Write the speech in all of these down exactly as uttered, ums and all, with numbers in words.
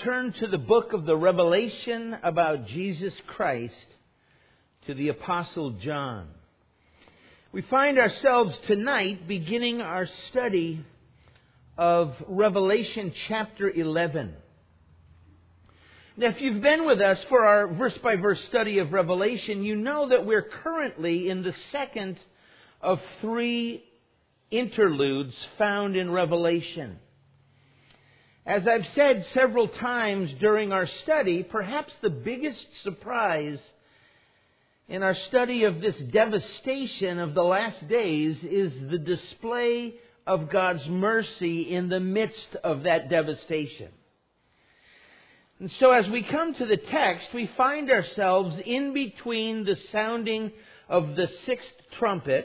turn to the book of the Revelation about Jesus Christ to the Apostle John. We find ourselves tonight beginning our study of Revelation chapter eleven. Now, if you've been with us for our verse-by-verse study of Revelation, you know that we're currently in the second of three interludes found in Revelation. As I've said several times during our study, perhaps the biggest surprise in our study of this devastation of the last days is the display of God's mercy in the midst of that devastation. And so as we come to the text, we find ourselves in between the sounding of the sixth trumpet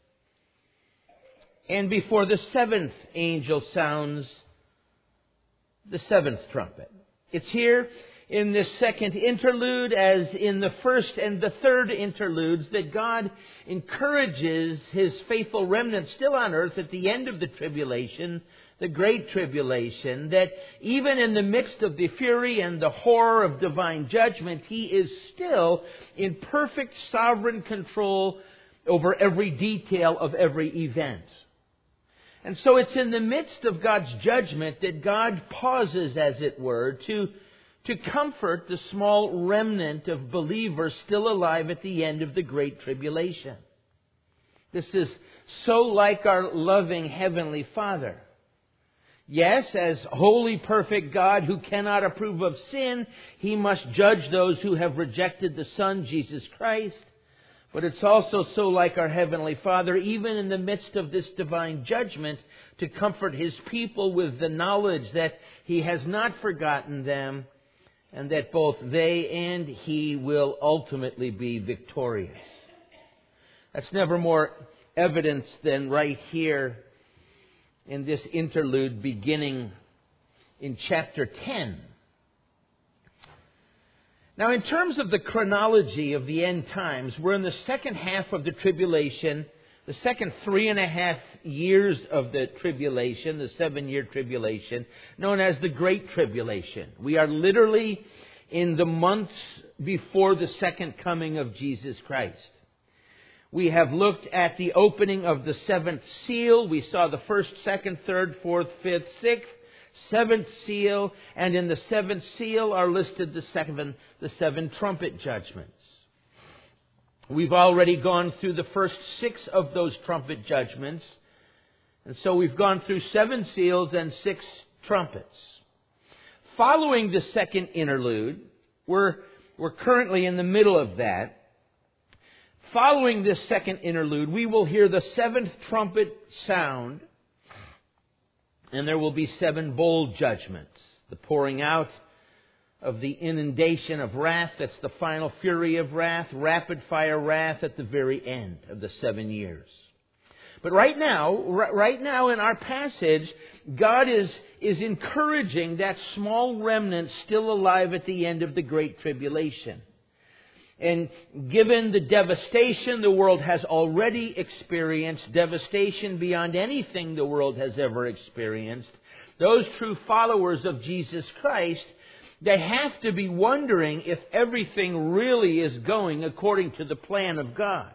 and before the seventh angel sounds the seventh trumpet. It's here in this second interlude, as in the first and the third interludes, that God encourages His faithful remnant still on earth at the end of the tribulation, the great tribulation, that even in the midst of the fury and the horror of divine judgment, He is still in perfect sovereign control over every detail of every event. And so it's in the midst of God's judgment that God pauses, as it were, to, to comfort the small remnant of believers still alive at the end of the Great Tribulation. This is so like our loving Heavenly Father. Yes, as holy, perfect God who cannot approve of sin, He must judge those who have rejected the Son, Jesus Christ. But it's also so like our Heavenly Father, even in the midst of this divine judgment, to comfort His people with the knowledge that He has not forgotten them and that both they and He will ultimately be victorious. That's never more evidence than right here in this interlude beginning in chapter ten. Now, in terms of the chronology of the end times, we're in the second half of the tribulation, the second three and a half years of the tribulation, the seven-year tribulation, known as the Great Tribulation. We are literally in the months before the second coming of Jesus Christ. We have looked at the opening of the seventh seal. We saw the first, second, third, fourth, fifth, sixth, seventh seal, and in the seventh seal are listed the seven, the seven trumpet judgments. We've already gone through the first six of those trumpet judgments, and so we've gone through seven seals and six trumpets. Following the second interlude, we're, we're currently in the middle of that. Following this second interlude, we will hear the seventh trumpet sound, and there will be seven bowl judgments. The pouring out of the inundation of wrath, that's the final fury of wrath, rapid fire wrath at the very end of the seven years. But right now, right now in our passage, God is, is encouraging that small remnant still alive at the end of the Great Tribulation. And given the devastation the world has already experienced, devastation beyond anything the world has ever experienced, those true followers of Jesus Christ, they have to be wondering if everything really is going according to the plan of God.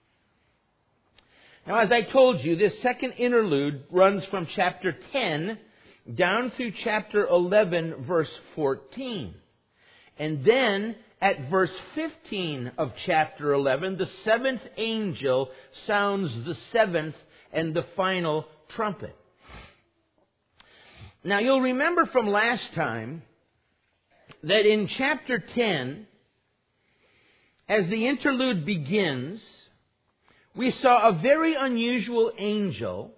Now, as I told you, this second interlude runs from chapter ten down through chapter eleven, verse fourteen. And then at verse fifteen of chapter eleven, the seventh angel sounds the seventh and the final trumpet. Now, you'll remember from last time that in chapter ten, as the interlude begins, we saw a very unusual angel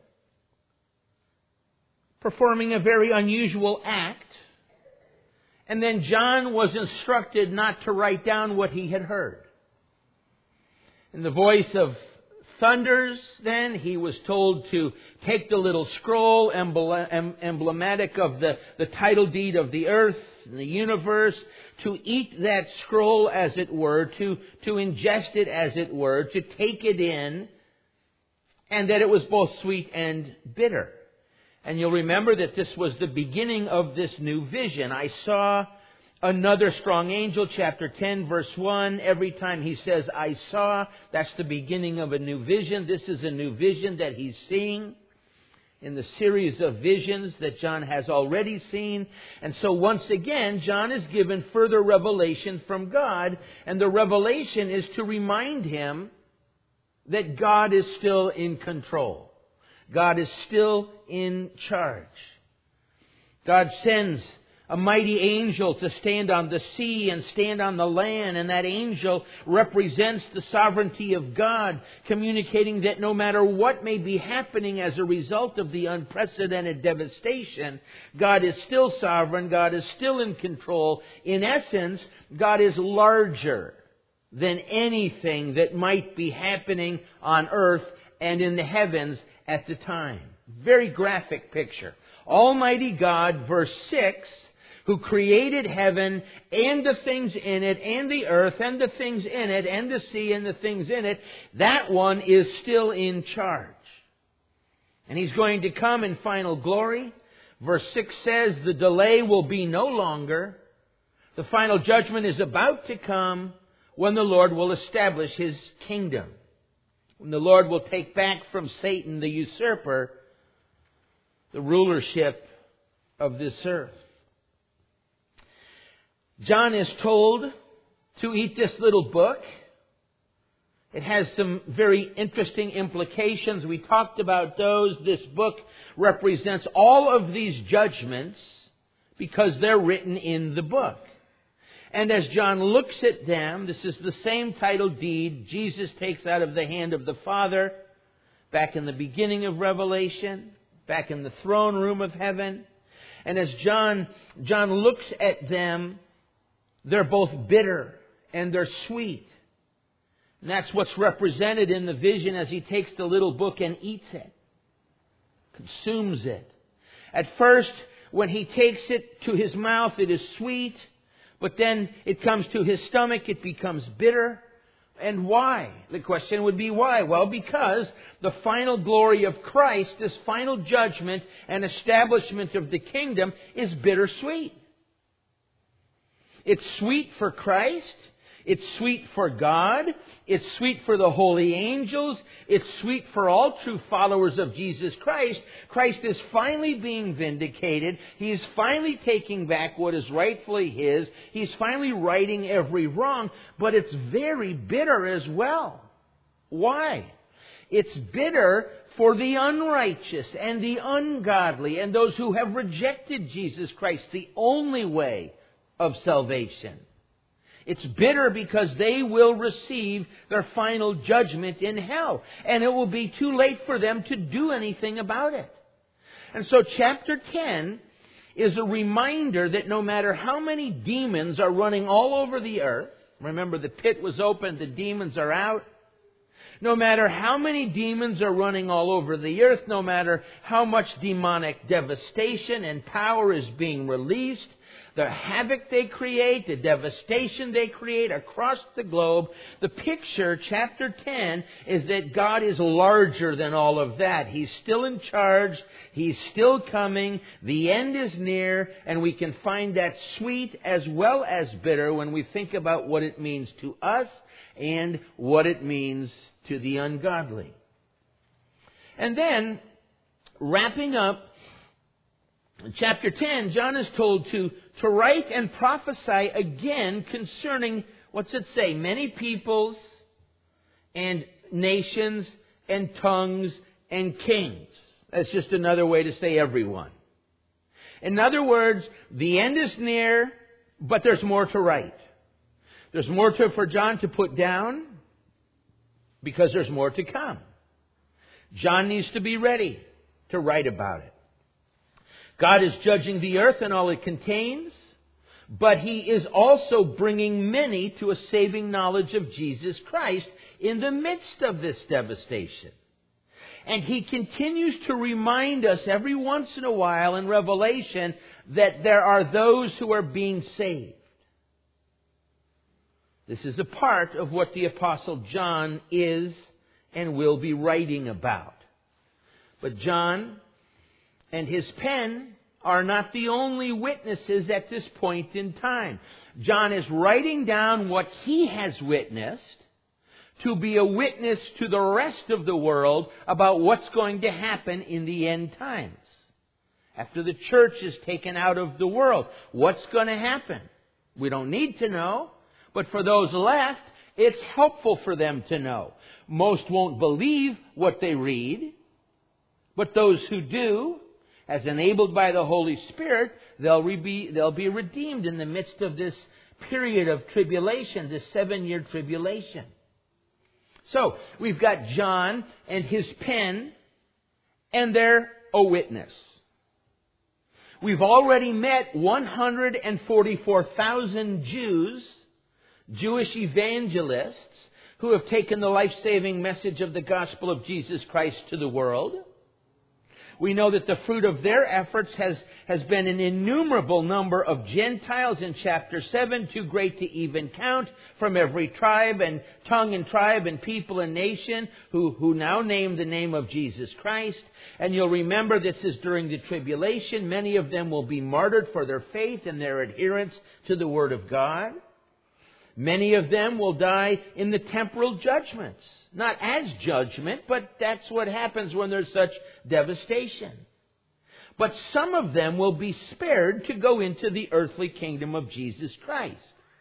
performing a very unusual act. And then John was instructed not to write down what he had heard. In the voice of thunders, then, he was told to take the little scroll emblematic of the, the title deed of the earth and the universe, to eat that scroll, as it were, to, to ingest it, as it were, to take it in, and that it was both sweet and bitter. And you'll remember that this was the beginning of this new vision. I saw another strong angel, chapter ten, verse one. Every time he says, I saw, that's the beginning of a new vision. This is a new vision that he's seeing in the series of visions that John has already seen. And so once again, John is given further revelation from God. And the revelation is to remind him that God is still in control. God is still in charge. God sends a mighty angel to stand on the sea and stand on the land. And that angel represents the sovereignty of God, communicating that no matter what may be happening as a result of the unprecedented devastation, God is still sovereign. God is still in control. In essence, God is larger than anything that might be happening on earth and in the heavens at the time. Very graphic picture. Almighty God, verse six, who created heaven and the things in it, and the earth and the things in it, and the sea and the things in it, that one is still in charge. And He's going to come in final glory. Verse six says, the delay will be no longer. The final judgment is about to come when the Lord will establish His kingdom. When the Lord will take back from Satan, the usurper, the rulership of this earth. John is told to eat this little book. It has some very interesting implications. We talked about those. This book represents all of these judgments because they're written in the book. And as John looks at them, this is the same title deed Jesus takes out of the hand of the Father back in the beginning of Revelation, back in the throne room of heaven. And as John, John looks at them, they're both bitter and they're sweet. And that's what's represented in the vision as he takes the little book and eats it, consumes it. At first, when he takes it to his mouth, it is sweet. But then it comes to his stomach, it becomes bitter. And why? The question would be why? Well, because the final glory of Christ, this final judgment and establishment of the kingdom, is bittersweet. It's sweet for Christ. It's sweet for God. It's sweet for the holy angels. It's sweet for all true followers of Jesus Christ. Christ is finally being vindicated. He is finally taking back what is rightfully His. He's finally righting every wrong. But it's very bitter as well. Why? It's bitter for the unrighteous and the ungodly and those who have rejected Jesus Christ, the only way of salvation. It's bitter because they will receive their final judgment in hell. And it will be too late for them to do anything about it. And so chapter ten is a reminder that no matter how many demons are running all over the earth, remember the pit was open, the demons are out. No matter how many demons are running all over the earth, no matter how much demonic devastation and power is being released, the havoc they create, the devastation they create across the globe, the picture, chapter ten, is that God is larger than all of that. He's still in charge. He's still coming. The end is near. And we can find that sweet as well as bitter when we think about what it means to us and what it means to the ungodly. And then, wrapping up, in chapter ten, John is told to, to write and prophesy again concerning, what's it say? Many peoples and nations and tongues and kings. That's just another way to say everyone. In other words, the end is near, but there's more to write. There's more to, for John to put down because there's more to come. John needs to be ready to write about it. God is judging the earth and all it contains, but He is also bringing many to a saving knowledge of Jesus Christ in the midst of this devastation. And He continues to remind us every once in a while in Revelation that there are those who are being saved. This is a part of what the Apostle John is and will be writing about. But John and his pen are not the only witnesses at this point in time. John is writing down what he has witnessed to be a witness to the rest of the world about what's going to happen in the end times. After the church is taken out of the world, what's going to happen? We don't need to know, but for those left, it's helpful for them to know. Most won't believe what they read, but those who do, as enabled by the Holy Spirit, they'll be, they'll be redeemed in the midst of this period of tribulation, this seven-year tribulation. So, we've got John and his pen, and they're a witness. We've already met one hundred forty-four thousand Jews, Jewish evangelists, who have taken the life-saving message of the gospel of Jesus Christ to the world. We know that the fruit of their efforts has, has been an innumerable number of Gentiles in chapter seven, too great to even count, from every tribe and tongue and tribe and people and nation, who, who now name the name of Jesus Christ. And you'll remember this is during the tribulation. Many of them will be martyred for their faith and their adherence to the Word of God. Many of them will die in the temporal judgments. Not as judgment, but that's what happens when there's such devastation. But some of them will be spared to go into the earthly kingdom of Jesus Christ.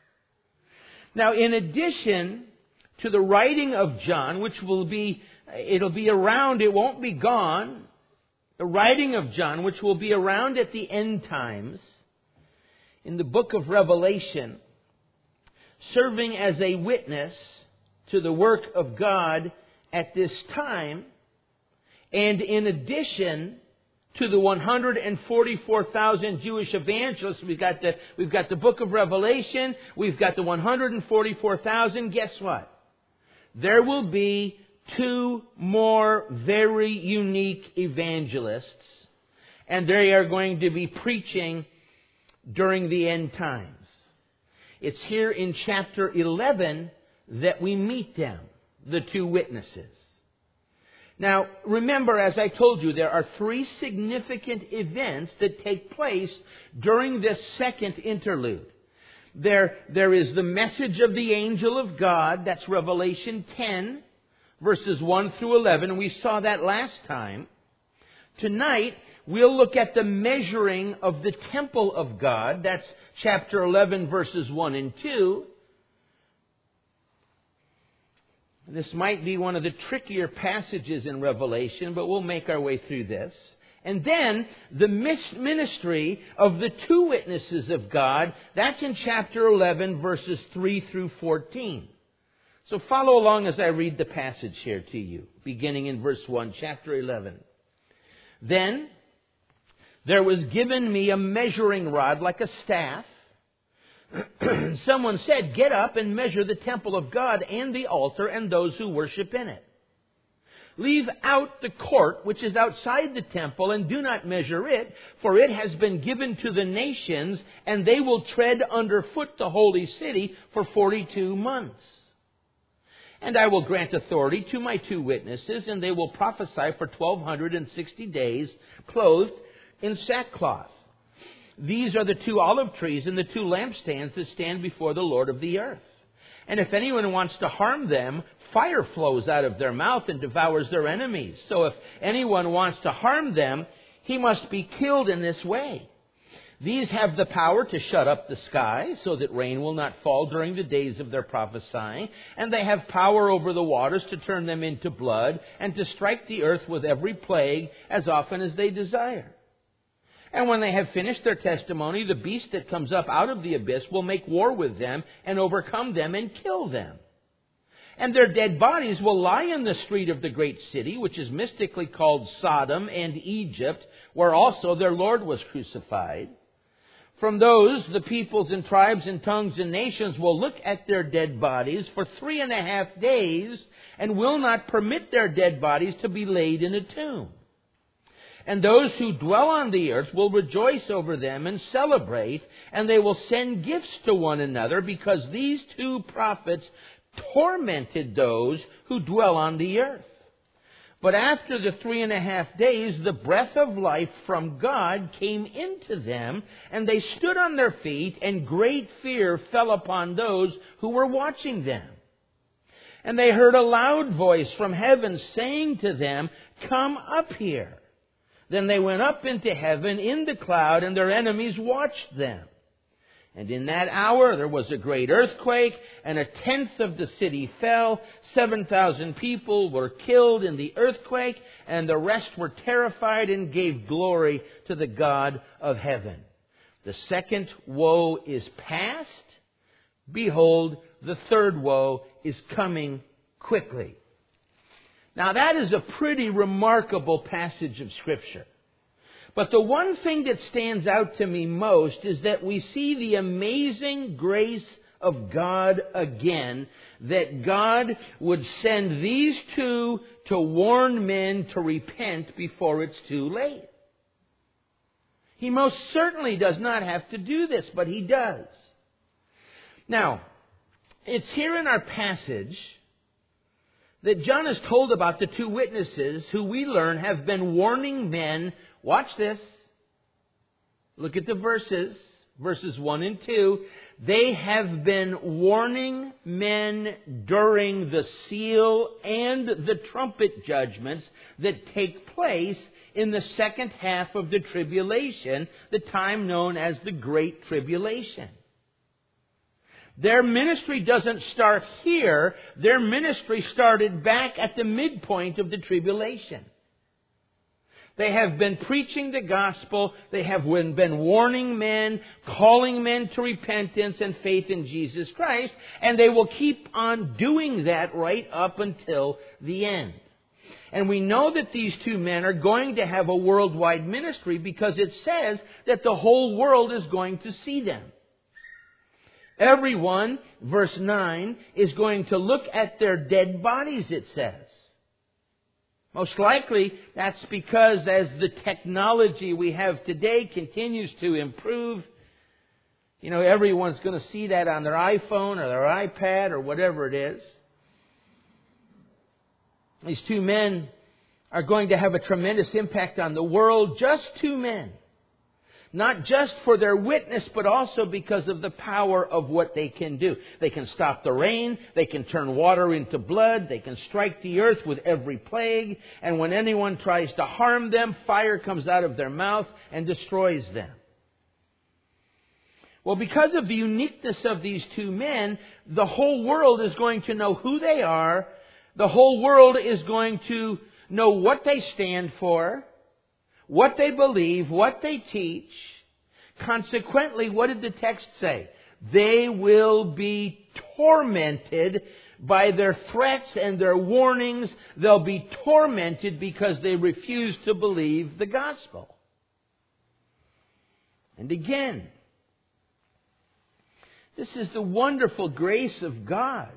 Now, in addition to the writing of John, which will be, it'll be around, it won't be gone. The writing of John, which will be around at the end times, in the book of Revelation, serving as a witness to the work of God at this time, and in addition to the one hundred forty-four thousand Jewish evangelists, we've got the we've got the book of Revelation, we've got the one hundred forty-four thousand. Guess what? There will be two more very unique evangelists, and they are going to be preaching during the end times. It's here in chapter eleven that we meet them, the two witnesses. Now, remember, as I told you, there are three significant events that take place during this second interlude. There, there is the message of the angel of God, that's Revelation ten, verses one through eleven. We saw that last time. Tonight, we'll look at the measuring of the temple of God, that's chapter eleven, verses one and two. This might be one of the trickier passages in Revelation, but we'll make our way through this. And then, the ministry of the two witnesses of God, that's in chapter eleven, verses three through fourteen. So follow along as I read the passage here to you, beginning in verse one, chapter eleven. Then there was given me a measuring rod like a staff. Someone said, "Get up and measure the temple of God and the altar and those who worship in it. Leave out the court which is outside the temple and do not measure it, for it has been given to the nations, and they will tread underfoot the holy city for forty-two months. And I will grant authority to my two witnesses, and they will prophesy for twelve sixty days, clothed in sackcloth. These are the two olive trees and the two lampstands that stand before the Lord of the earth. And if anyone wants to harm them, fire flows out of their mouth and devours their enemies. So if anyone wants to harm them, he must be killed in this way. These have the power to shut up the sky so that rain will not fall during the days of their prophesying. And they have power over the waters to turn them into blood and to strike the earth with every plague as often as they desire. And when they have finished their testimony, the beast that comes up out of the abyss will make war with them and overcome them and kill them. And their dead bodies will lie in the street of the great city, which is mystically called Sodom and Egypt, where also their Lord was crucified. From those, the peoples and tribes and tongues and nations will look at their dead bodies for three and a half days and will not permit their dead bodies to be laid in a tomb. And those who dwell on the earth will rejoice over them and celebrate, and they will send gifts to one another, because these two prophets tormented those who dwell on the earth. But after the three and a half days, the breath of life from God came into them, and they stood on their feet, and great fear fell upon those who were watching them. And they heard a loud voice from heaven saying to them, "Come up here." Then they went up into heaven in the cloud, and their enemies watched them. And in that hour there was a great earthquake, and a tenth of the city fell. Seven thousand people were killed in the earthquake, and the rest were terrified and gave glory to the God of heaven. The second woe is past. Behold, the third woe is coming quickly. Now that is a pretty remarkable passage of Scripture. But the one thing that stands out to me most is that we see the amazing grace of God again, that God would send these two to warn men to repent before it's too late. He most certainly does not have to do this, but He does. Now, it's here in our passage that John is told about the two witnesses who we learn have been warning men. Watch this. Look at the verses. Verses one and two. They have been warning men during the seal and the trumpet judgments that take place in the second half of the tribulation, the time known as the Great Tribulation. Their ministry doesn't start here. Their ministry started back at the midpoint of the tribulation. They have been preaching the gospel. They have been warning men, calling men to repentance and faith in Jesus Christ. And they will keep on doing that right up until the end. And we know that these two men are going to have a worldwide ministry because it says that the whole world is going to see them. Everyone, verse nine, is going to look at their dead bodies, it says. Most likely, that's because as the technology we have today continues to improve, you know, everyone's going to see that on their iPhone or their iPad or whatever it is. These two men are going to have a tremendous impact on the world. Just two men. Not just for their witness, but also because of the power of what they can do. They can stop the rain. They can turn water into blood. They can strike the earth with every plague. And when anyone tries to harm them, fire comes out of their mouth and destroys them. Well, because of the uniqueness of these two men, the whole world is going to know who they are. The whole world is going to know what they stand for, what they believe, what they teach. Consequently, what did the text say? They will be tormented by their threats and their warnings. They'll be tormented because they refuse to believe the gospel. And again, this is the wonderful grace of God.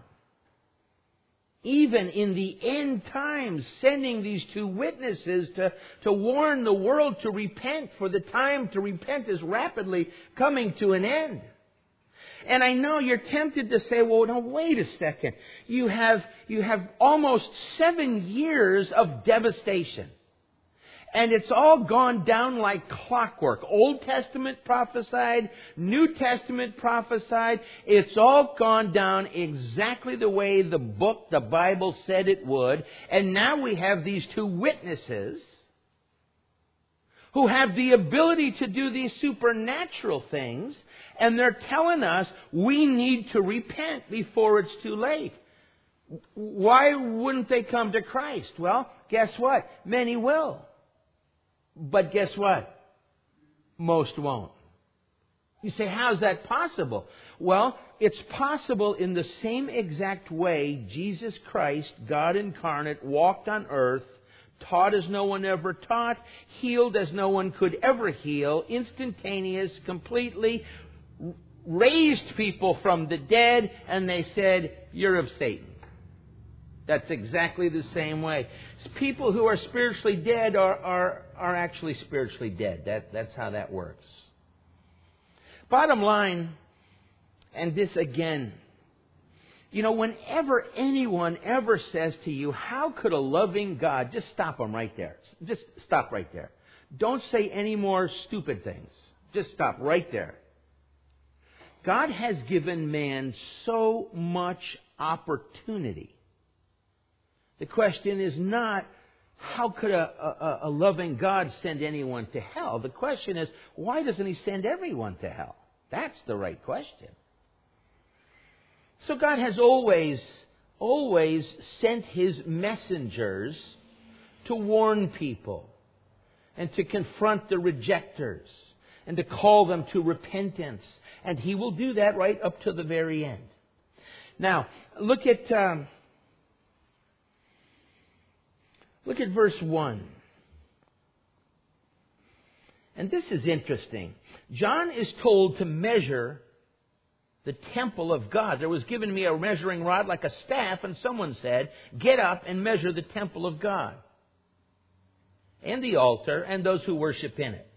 Even in the end times, sending these two witnesses to, to warn the world to repent, for the time to repent is rapidly coming to an end. And I know you're tempted to say, well, no, wait a second. You have, you have almost seven years of devastation. And it's all gone down like clockwork. Old Testament prophesied, New Testament prophesied. It's all gone down exactly the way the book, the Bible said it would. And now we have these two witnesses who have the ability to do these supernatural things. And they're telling us we need to repent before it's too late. Why wouldn't they come to Christ? Well, guess what? Many will. But guess what? Most won't. You say, how's that possible? Well, it's possible in the same exact way Jesus Christ, God incarnate, walked on earth, taught as no one ever taught, healed as no one could ever heal, instantaneous, completely, raised people from the dead, and they said, you're of Satan. That's exactly the same way. People who are spiritually dead are, are, are actually spiritually dead. That, that's how that works. Bottom line, and this again, You know, whenever anyone ever says to you, how could a loving God, just stop them right there. Just stop right there. Don't say any more stupid things. Just stop right there. God has given man so much opportunity. The question is not, how could a, a, a loving God send anyone to hell? The question is, why doesn't He send everyone to hell? That's the right question. So God has always, always sent His messengers to warn people and to confront the rejectors and to call them to repentance. And He will do that right up to the very end. Now, look at um, look at verse one. And this is interesting. John is told to measure the temple of God. There was given me a measuring rod like a staff, and someone said, get up and measure the temple of God, and the altar, and those who worship in it.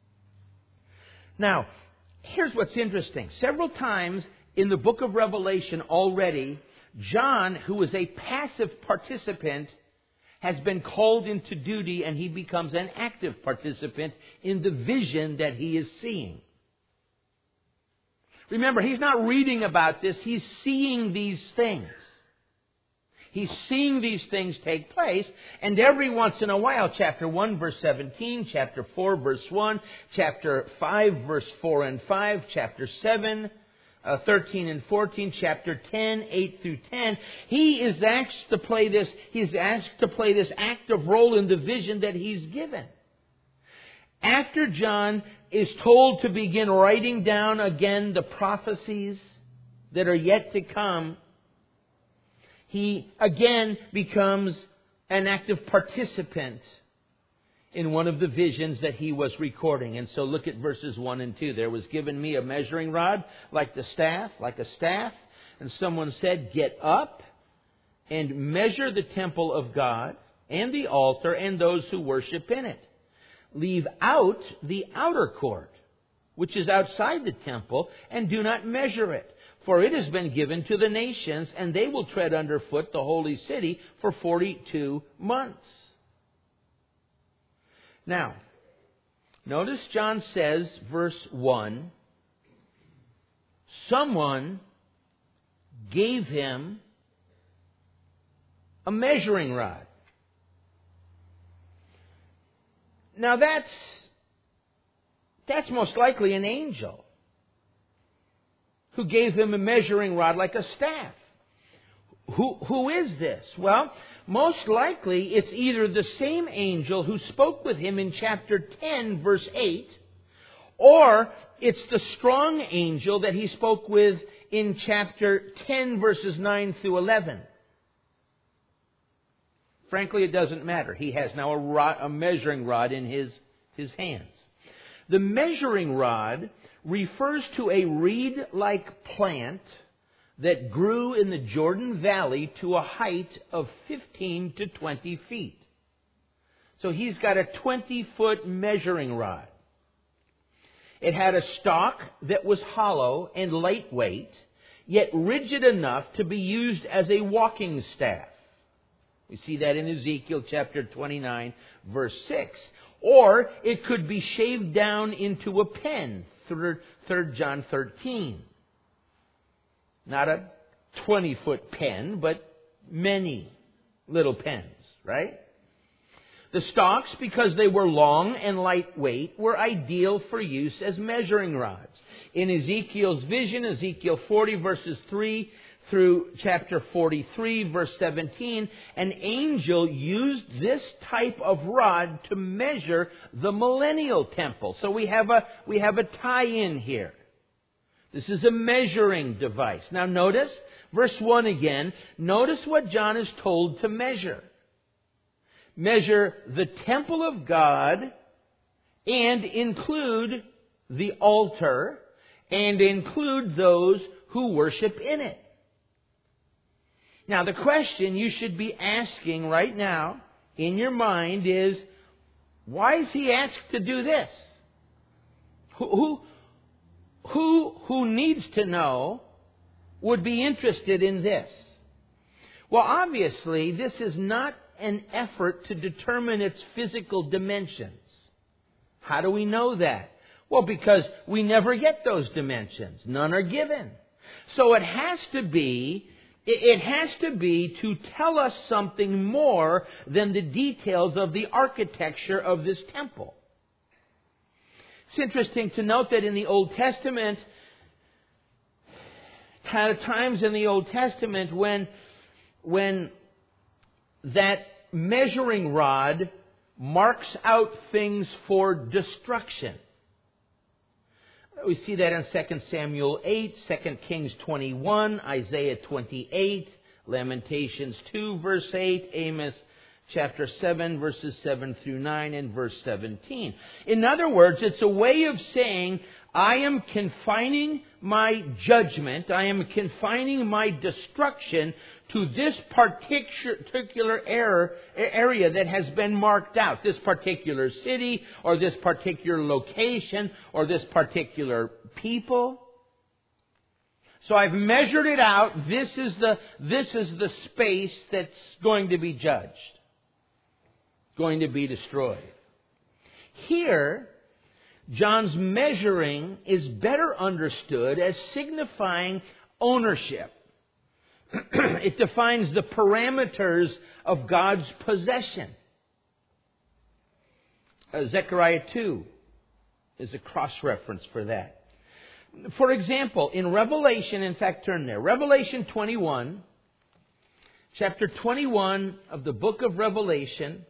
Now, here's what's interesting. Several times in the book of Revelation already, John, who is a passive participant, has been called into duty, and he becomes an active participant in the vision that he is seeing. Remember, he's not reading about this. He's seeing these things. He's seeing these things take place. And every once in a while, chapter one, verse seventeen, chapter four, verse one, chapter five, verse four and five, chapter seven, uh, thirteen and fourteen, chapter ten, eight through ten, he is asked to play this, he's asked to play this active role in the vision that he's given. After John is told to begin writing down again the prophecies that are yet to come, he again becomes an active participant in one of the visions that he was recording. And so look at verses one and two. There was given me a measuring rod like the staff, like a staff. And someone said, get up and measure the temple of God and the altar and those who worship in it. Leave out the outer court, which is outside the temple, and do not measure it. For it has been given to the nations, and they will tread underfoot the holy city for forty-two months. Now, notice John says, verse one, someone gave him a measuring rod. Now that's, that's most likely an angel who gave him a measuring rod like a staff. Who, who is this? Well, most likely it's either the same angel who spoke with him in chapter ten, verse eight, or it's the strong angel that he spoke with in chapter ten, verses nine through eleven. Frankly, it doesn't matter. He has now a, rod, a measuring rod in his, his hands. The measuring rod refers to a reed-like plant that grew in the Jordan Valley to a height of fifteen to twenty feet. So he's got a twenty-foot measuring rod. It had a stalk that was hollow and lightweight, yet rigid enough to be used as a walking staff. We see that in Ezekiel chapter twenty-nine, verse six. Or it could be shaved down into a pen, Third John thirteen. Not a twenty-foot pen, but many little pens, right? The stalks, because they were long and lightweight, were ideal for use as measuring rods. In Ezekiel's vision, Ezekiel forty, verses three through chapter forty-three, verse seventeen, an angel used this type of rod to measure the millennial temple. So we have a, we have a tie-in here. This is a measuring device. Now notice, verse one again, notice what John is told to measure. Measure the temple of God and include the altar and include those who worship in it. Now, the question you should be asking right now in your mind is, why is he asked to do this? Who, who, who, who needs to know would be interested in this? Well, obviously, this is not an effort to determine its physical dimensions. How do we know that? Well, because we never get those dimensions. None are given. So it has to be, it has to be to tell us something more than the details of the architecture of this temple. It's interesting to note that in the Old Testament, times in the Old Testament when, when that measuring rod marks out things for destruction. We see that in Second Samuel eight, Second Kings twenty-one, Isaiah twenty-eight, Lamentations two, verse eight, Amos chapter seven, verses seven through nine, and verse seventeen. In other words, it's a way of saying, I am confining my judgment, I am confining my destruction to this particular area that has been marked out. This particular city, or this particular location, or this particular people. So I've measured it out. This is the, this is the space that's going to be judged. Going to be destroyed. Here, John's measuring is better understood as signifying ownership. It defines the parameters of God's possession. Uh, Zechariah two is a cross-reference for that. For example, in Revelation, in fact, turn there. Revelation twenty-one, chapter twenty-one of the book of Revelation,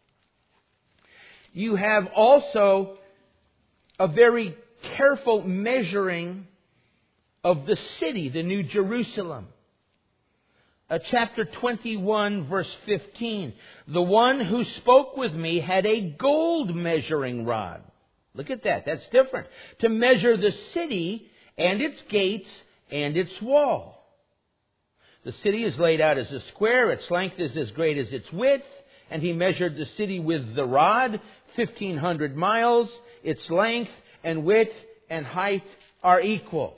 you have also a very careful measuring of the city, the New Jerusalem. Uh, chapter twenty-one, verse fifteen. The one who spoke with me had a gold measuring rod. Look at that. That's different. To measure the city and its gates and its wall. The city is laid out as a square. Its length is as great as its width. And he measured the city with the rod, fifteen hundred miles. Its length and width and height are equal.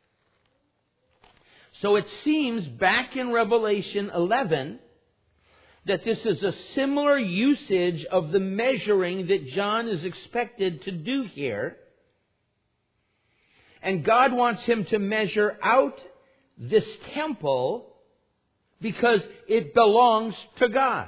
So it seems back in Revelation eleven that this is a similar usage of the measuring that John is expected to do here. And God wants him to measure out this temple because it belongs to God.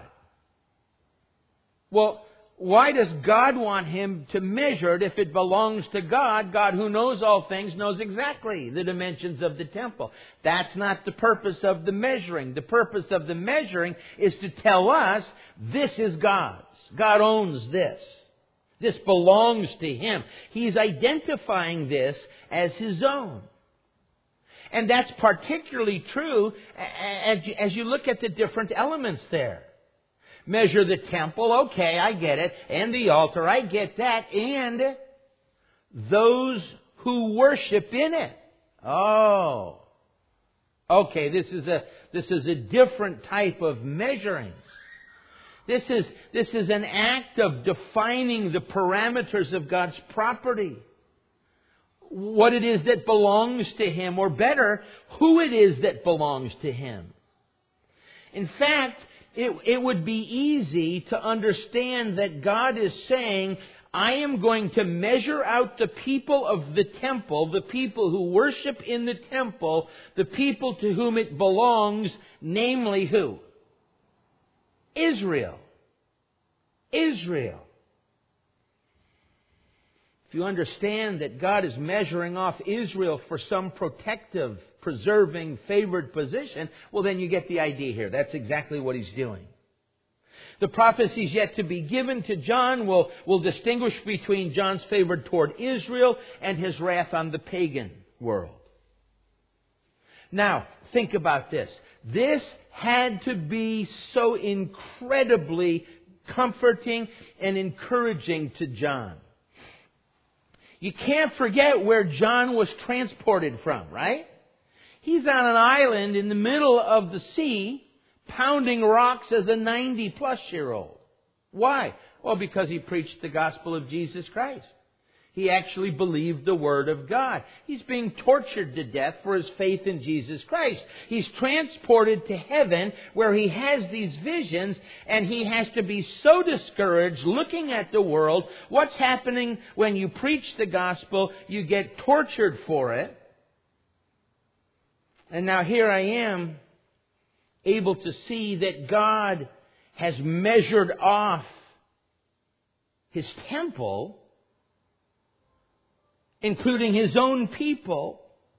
Well, why does God want him to measure it if it belongs to God? God, who knows all things, knows exactly the dimensions of the temple. That's not the purpose of the measuring. The purpose of the measuring is to tell us this is God's. God owns this. This belongs to Him. He's identifying this as His own. And that's particularly true as you look at the different elements there. Measure the temple, okay, I get it. And the altar, I get that. And those who worship in it. Oh. Okay, this is a this is a different type of measuring. This is this is an act of defining the parameters of God's property. What it is that belongs to Him, or better, who it is that belongs to Him. In fact, It, it would be easy to understand that God is saying, I am going to measure out the people of the temple, the people who worship in the temple, the people to whom it belongs, namely who? Israel. Israel. If you understand that God is measuring off Israel for some protective, preserving, favored position, well, then you get the idea here. That's exactly what He's doing. The prophecies yet to be given to John will, will distinguish between John's favor toward Israel and his wrath on the pagan world. Now, think about this. This had to be so incredibly comforting and encouraging to John. You can't forget where John was transported from, right? He's on an island in the middle of the sea, pounding rocks as a ninety-plus-year-old. Why? Well, because he preached the gospel of Jesus Christ. He actually believed the Word of God. He's being tortured to death for his faith in Jesus Christ. He's transported to heaven where he has these visions, and he has to be so discouraged looking at the world. What's happening when you preach the gospel? You get tortured for it. And now here I am, able to see that God has measured off His temple, including His own people.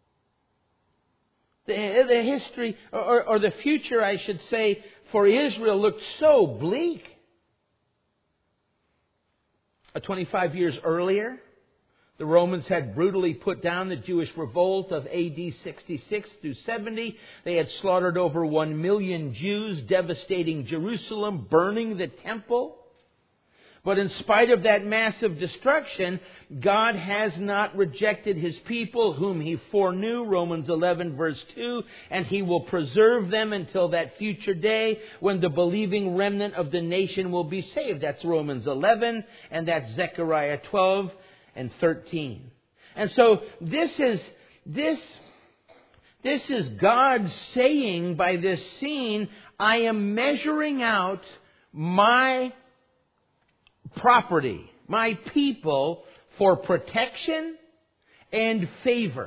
The, the history, or, or the future, I should say, for Israel looked so bleak. Uh, twenty-five years earlier, the Romans had brutally put down the Jewish revolt of A D sixty-six through seventy. They had slaughtered over one million Jews, devastating Jerusalem, burning the temple. But in spite of that massive destruction, God has not rejected His people whom He foreknew, Romans eleven verse two, and He will preserve them until that future day when the believing remnant of the nation will be saved. That's Romans eleven, and that's Zechariah twelve and thirteen. And so this is, this, this is God saying by this scene, I am measuring out my property, my people, for protection and favor.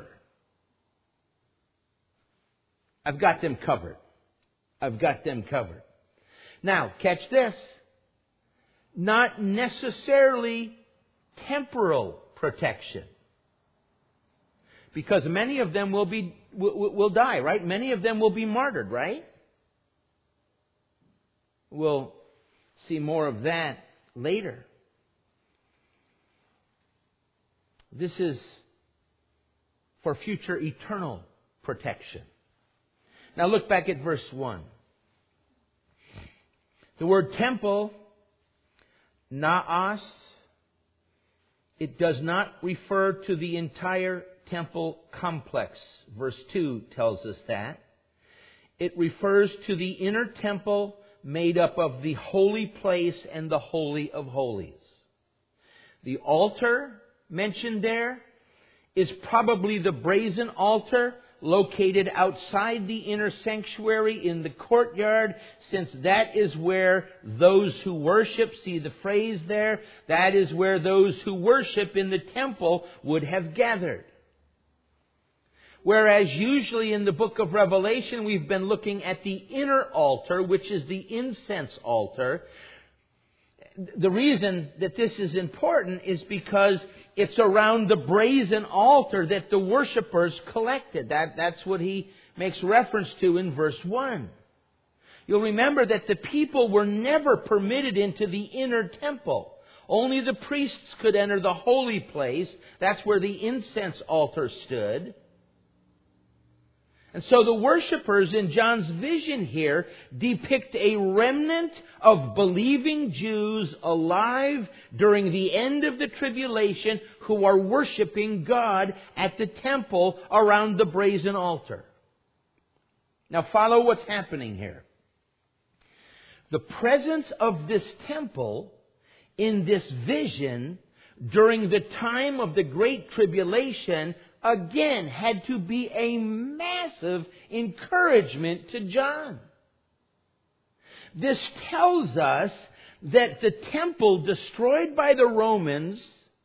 I've got them covered. I've got them covered. Now, catch this. Not necessarily temporal protection. Because many of them will be will, will die, right? Many of them will be martyred, right? We'll see more of that later. This is for future eternal protection. Now look back at verse one. The word temple, naos, it does not refer to the entire temple complex. Verse two tells us that. It refers to the inner temple made up of the holy place and the holy of holies. The altar mentioned there is probably the brazen altar located outside the inner sanctuary in the courtyard, since that is where those who worship, see the phrase there, that is where those who worship in the temple would have gathered. Whereas usually in the book of Revelation we've been looking at the inner altar, which is the incense altar. The reason that this is important is because it's around the brazen altar that the worshipers collected. That, that's what he makes reference to in verse one. You'll remember that the people were never permitted into the inner temple. Only the priests could enter the holy place. That's where the incense altar stood. And so the worshipers in John's vision here depict a remnant of believing Jews alive during the end of the tribulation who are worshiping God at the temple around the brazen altar. Now follow what's happening here. The presence of this temple in this vision during the time of the Great Tribulation again had to be a massive encouragement to John. This tells us that the temple destroyed by the Romans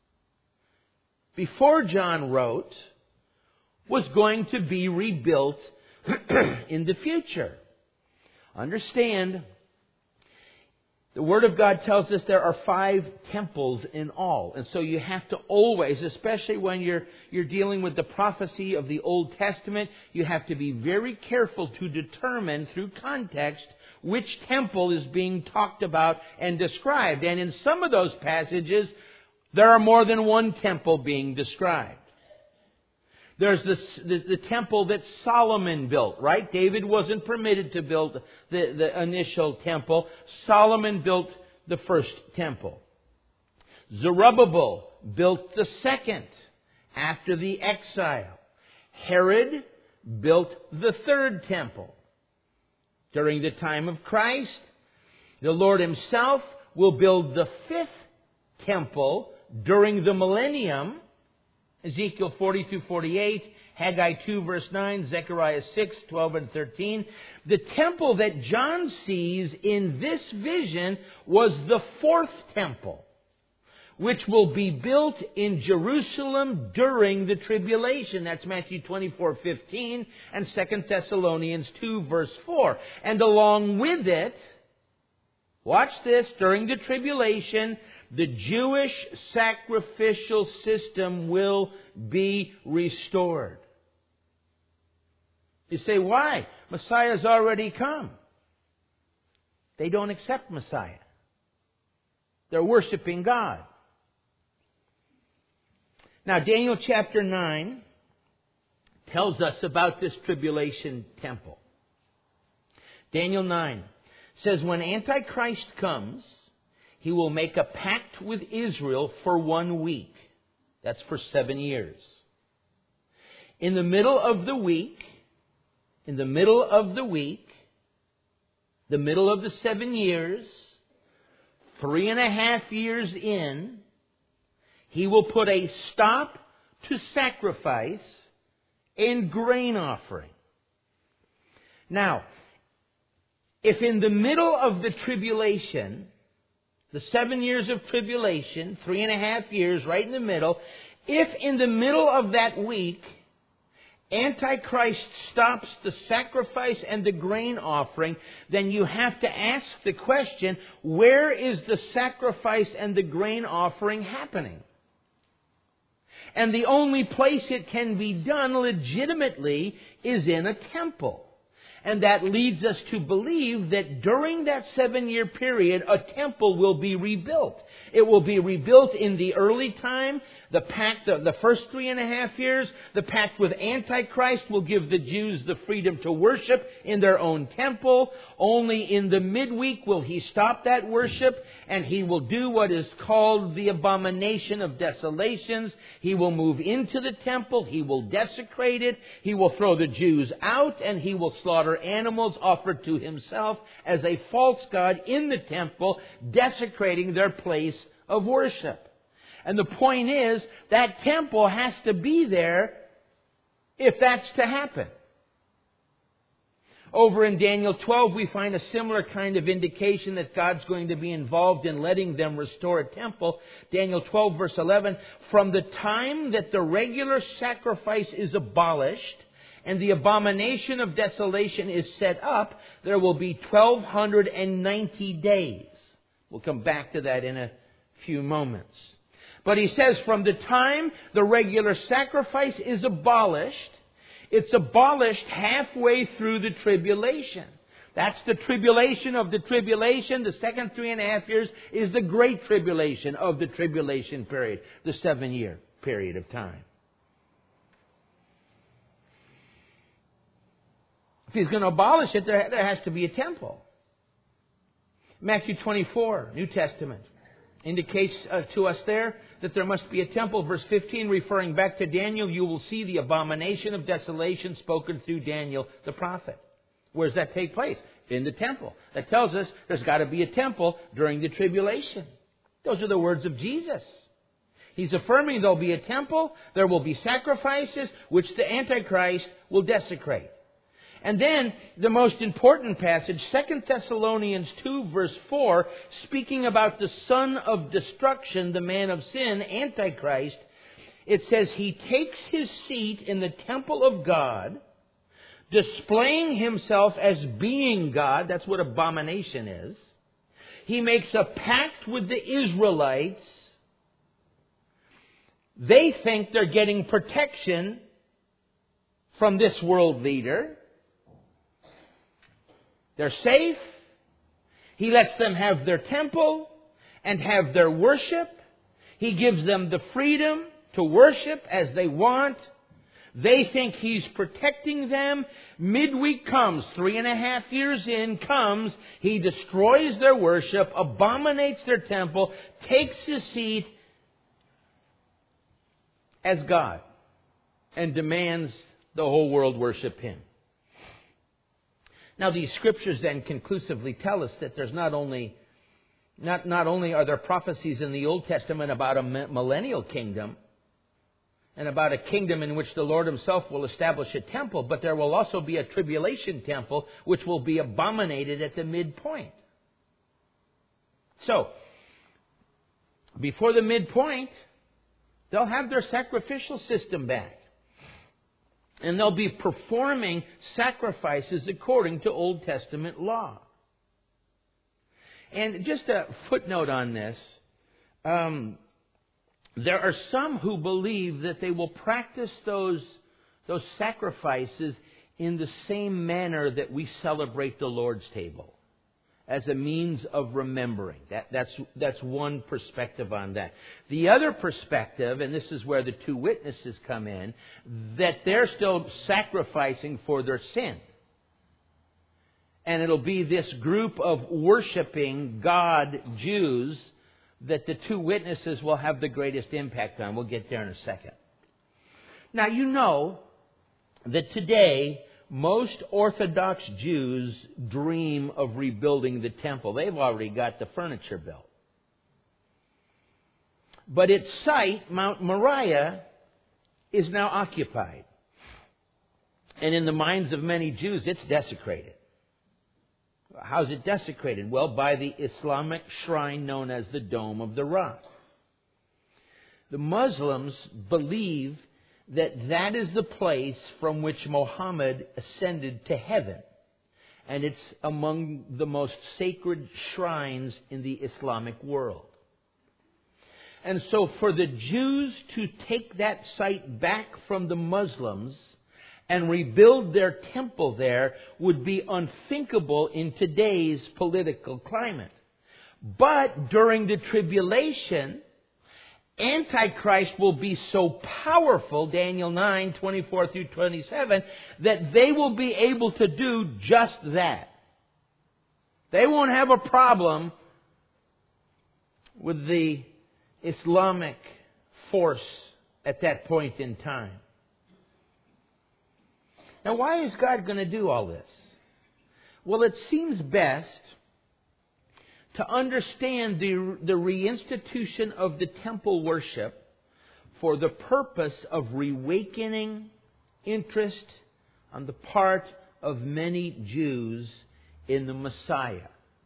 before John wrote was going to be rebuilt in the future. Understand, the Word of God tells us there are five temples in all. And so you have to always, especially when you're, you're dealing with the prophecy of the Old Testament, you have to be very careful to determine through context which temple is being talked about and described. And in some of those passages, there are more than one temple being described. There's this, the, the temple that Solomon built, right? David wasn't permitted to build the, the initial temple. Solomon built the first temple. Zerubbabel built the second after the exile. Herod built the third temple. During the time of Christ, the Lord Himself will build the fifth temple during the millennium, Ezekiel forty through forty-eight, Haggai two verse nine, Zechariah six, twelve and thirteen. The temple that John sees in this vision was the fourth temple, which will be built in Jerusalem during the tribulation. That's Matthew twenty-four fifteen and Second Thessalonians two verse four. And along with it, watch this, during the tribulation, the Jewish sacrificial system will be restored. You say, why? Messiah's already come. They don't accept Messiah. They're worshiping God. Now, Daniel chapter nine tells us about this tribulation temple. Daniel nine says, when Antichrist comes, he will make a pact with Israel for one week. That's for seven years. In the middle of the week, in the middle of the week, the middle of the seven years, three and a half years in, he will put a stop to sacrifice and grain offering. Now, if in the middle of the tribulation, the seven years of tribulation, three and a half years, right in the middle, if in the middle of that week, Antichrist stops the sacrifice and the grain offering, then you have to ask the question, where is the sacrifice and the grain offering happening? And the only place it can be done legitimately is in a temple. And that leads us to believe that during that seven-year period, a temple will be rebuilt. It will be rebuilt in the early time. The pact, the, the first three and a half years, the pact with Antichrist will give the Jews the freedom to worship in their own temple. Only in the midweek will he stop that worship, and he will do what is called the abomination of desolations. He will move into the temple. He will desecrate it. He will throw the Jews out, and he will slaughter animals offered to himself as a false god in the temple, desecrating their place of worship. And the point is, that temple has to be there if that's to happen. Over in Daniel twelve, we find a similar kind of indication that God's going to be involved in letting them restore a temple. Daniel twelve verse eleven, from the time that the regular sacrifice is abolished and the abomination of desolation is set up, there will be twelve ninety days. We'll come back to that in a few moments. But he says from the time the regular sacrifice is abolished, it's abolished halfway through the tribulation. That's the tribulation of the tribulation. The second three and a half years is the great tribulation of the tribulation period, the seven-year period of time. If he's going to abolish it, there, there has to be a temple. Matthew twenty-four, New Testament, indicates uh, to us there that there must be a temple. Verse fifteen, referring back to Daniel, you will see the abomination of desolation spoken through Daniel the prophet. Where does that take place? In the temple. That tells us there's got to be a temple during the tribulation. Those are the words of Jesus. He's affirming there'll be a temple, there will be sacrifices, which the Antichrist will desecrate. And then the most important passage, Second Thessalonians two verse four, speaking about the son of destruction, the man of sin, Antichrist, it says he takes his seat in the temple of God, displaying himself as being God. That's what abomination is. He makes a pact with the Israelites. They think they're getting protection from this world leader. They're safe. He lets them have their temple and have their worship. He gives them the freedom to worship as they want. They think he's protecting them. Midweek comes, three and a half years in comes. He destroys their worship, abominates their temple, takes his seat as God, and demands the whole world worship him. Now, these scriptures then conclusively tell us that there's not only Not, not only are there prophecies in the Old Testament about a millennial kingdom and about a kingdom in which the Lord Himself will establish a temple, but there will also be a tribulation temple which will be abominated at the midpoint. So, before the midpoint, they'll have their sacrificial system back. And they'll be performing sacrifices according to Old Testament law. And just a footnote on this. Um, there are some who believe that they will practice those, those sacrifices in the same manner that we celebrate the Lord's table, as a means of remembering. That, that's, that's one perspective on that. The other perspective, and this is where the two witnesses come in, that they're still sacrificing for their sin. And it'll be this group of worshiping God Jews that the two witnesses will have the greatest impact on. We'll get there in a second. Now, you know that today, most Orthodox Jews dream of rebuilding the temple. They've already got the furniture built. But its site, Mount Moriah, is now occupied. And in the minds of many Jews, it's desecrated. How's it desecrated? Well, by the Islamic shrine known as the Dome of the Rock. The Muslims believe that that is the place from which Muhammad ascended to heaven. And it's among the most sacred shrines in the Islamic world. And so for the Jews to take that site back from the Muslims and rebuild their temple there would be unthinkable in today's political climate. But during the tribulation, Antichrist will be so powerful, Daniel nine, twenty-four through twenty-seven, that they will be able to do just that. They won't have a problem with the Islamic force at that point in time. Now, why is God going to do all this? Well, it seems best to understand the, the reinstitution of the temple worship for the purpose of reawakening interest on the part of many Jews in the Messiah.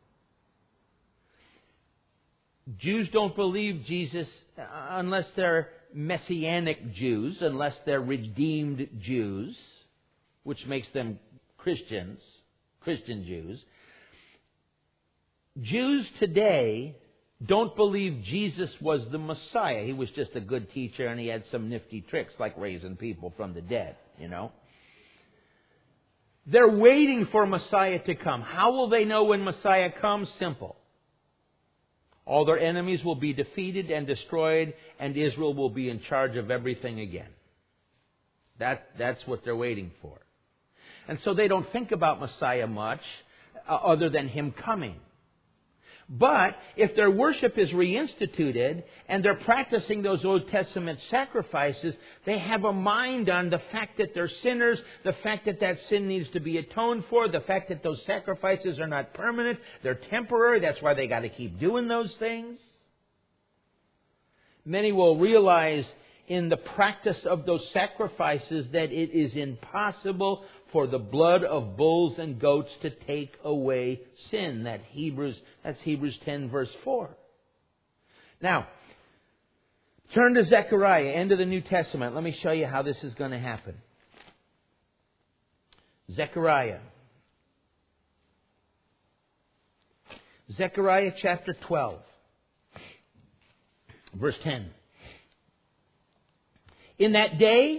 Jews don't believe Jesus unless they're Messianic Jews, unless they're redeemed Jews, which makes them Christians, Christian Jews. Jews today don't believe Jesus was the Messiah. He was just a good teacher and he had some nifty tricks like raising people from the dead, you know. They're waiting for Messiah to come. How will they know when Messiah comes? Simple. All their enemies will be defeated and destroyed, and Israel will be in charge of everything again. That, that's what they're waiting for. And so they don't think about Messiah much uh, other than Him coming. But if their worship is reinstituted and they're practicing those Old Testament sacrifices, they have a mind on the fact that they're sinners, the fact that that sin needs to be atoned for, the fact that those sacrifices are not permanent, they're temporary, that's why they got to keep doing those things. Many will realize in the practice of those sacrifices that it is impossible for the blood of bulls and goats to take away sin. That Hebrews, that's Hebrews ten verse four. Now, turn to Zechariah, end of the New Testament. Let me show you how this is going to happen. Zechariah. Zechariah chapter twelve, verse ten. In that day,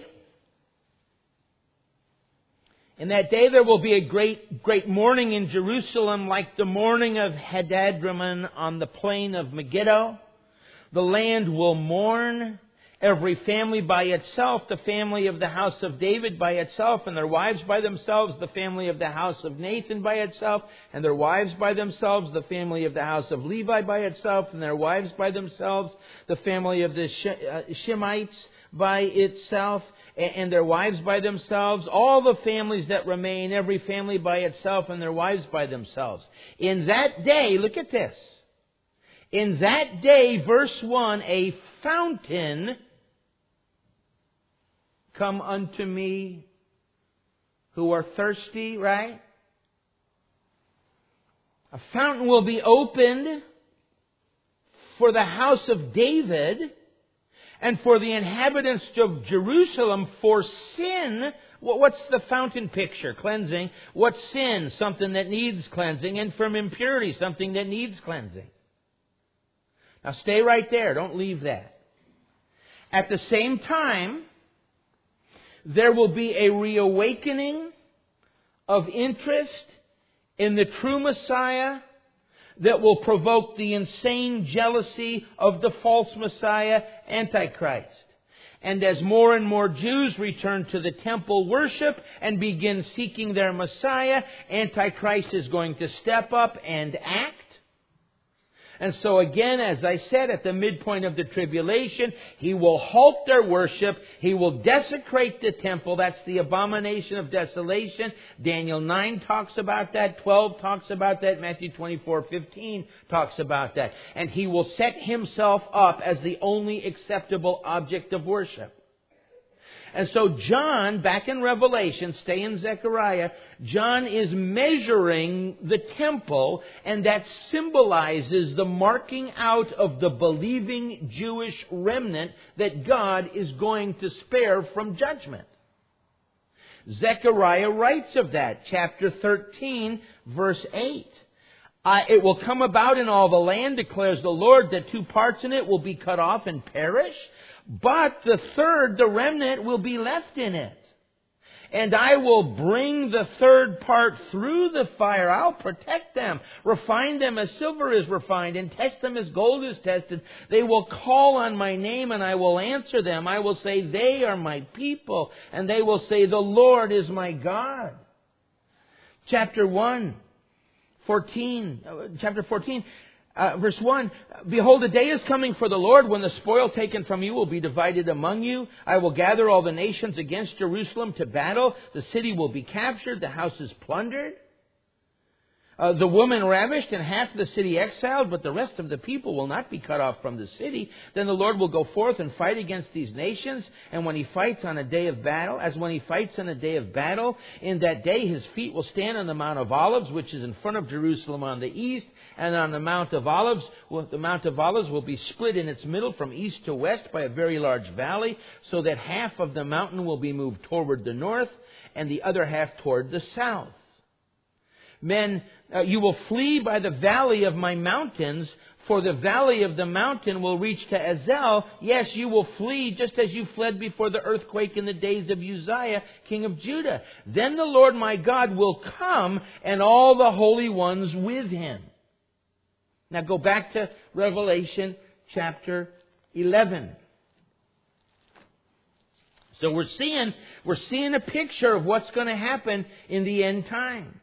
in that day there will be a great, great mourning in Jerusalem, like the mourning of Hadadrimmon on the plain of Megiddo. The land will mourn, every family by itself, the family of the house of David by itself, and their wives by themselves, the family of the house of Nathan by itself, and their wives by themselves, the family of the house of Levi by itself, and their wives by themselves, the family of the Shemites by itself, and their wives by themselves, all the families that remain, every family by itself, and their wives by themselves. In that day, look at this, In that day, verse one, a fountain come unto me who are thirsty, right? A fountain will be opened for the house of David and for the inhabitants of Jerusalem for sin. What's the fountain picture? Cleansing. What's sin? Something that needs cleansing. And from impurity, something that needs cleansing. Now stay right there. Don't leave that. At the same time, there will be a reawakening of interest in the true Messiah that will provoke the insane jealousy of the false Messiah, Antichrist. And as more and more Jews return to the temple worship and begin seeking their Messiah, Antichrist is going to step up and act. And so again, as I said, at the midpoint of the tribulation, he will halt their worship. He will desecrate the temple. That's the abomination of desolation. Daniel nine talks about that. twelve talks about that. Matthew twenty-four fifteen talks about that. And he will set himself up as the only acceptable object of worship. And so John, back in Revelation, stay in Zechariah, John is measuring the temple, and that symbolizes the marking out of the believing Jewish remnant that God is going to spare from judgment. Zechariah writes of that, chapter thirteen, verse eight. Uh, it will come about in all the land, declares the Lord, that two parts in it will be cut off and perish. But the third, the remnant, will be left in it. And I will bring the third part through the fire. I'll protect them, refine them as silver is refined, and test them as gold is tested. They will call on my name, and I will answer them. I will say, they are my people. And they will say, the Lord is my God. Chapter one, fourteen, chapter fourteen. Uh, verse one, behold, a day is coming for the Lord when the spoil taken from you will be divided among you. I will gather all the nations against Jerusalem to battle. The city will be captured. The houses plundered. Uh, the woman ravished and half the city exiled, but the rest of the people will not be cut off from the city. Then the Lord will go forth and fight against these nations. And when he fights on a day of battle, as when he fights on a day of battle, in that day his feet will stand on the Mount of Olives, which is in front of Jerusalem on the east. And on the Mount of Olives, well, the Mount of Olives will be split in its middle from east to west by a very large valley, so that half of the mountain will be moved toward the north and the other half toward the south. Men, uh, you will flee by the valley of my mountains, for the valley of the mountain will reach to Ezel. Yes, you will flee just as you fled before the earthquake in the days of Uzziah, king of Judah. Then the Lord my God will come, and all the holy ones with him. Now go back to Revelation chapter eleven. So we're seeing, we're seeing a picture of what's going to happen in the end time.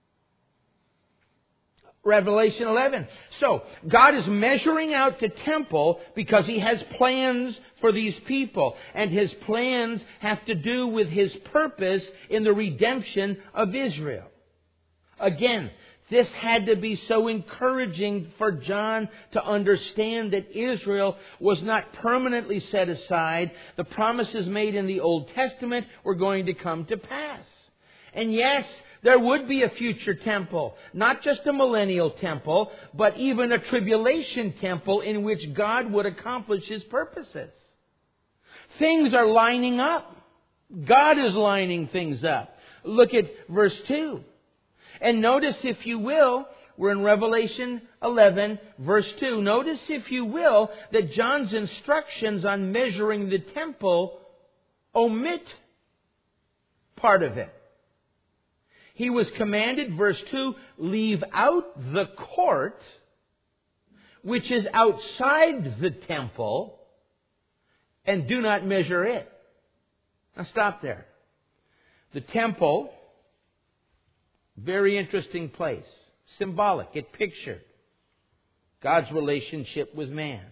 Revelation eleven. So, God is measuring out the temple because He has plans for these people. And His plans have to do with His purpose in the redemption of Israel. Again, this had to be so encouraging for John to understand that Israel was not permanently set aside. The promises made in the Old Testament were going to come to pass. And yes, there would be a future temple, not just a millennial temple, but even a tribulation temple in which God would accomplish His purposes. Things are lining up. God is lining things up. Look at verse two. And notice, if you will, we're in Revelation eleven, verse two. Notice, if you will, that John's instructions on measuring the temple omit part of it. He was commanded, verse two, leave out the court, which is outside the temple, and do not measure it. Now stop there. The temple, very interesting place. Symbolic. It pictured God's relationship with man.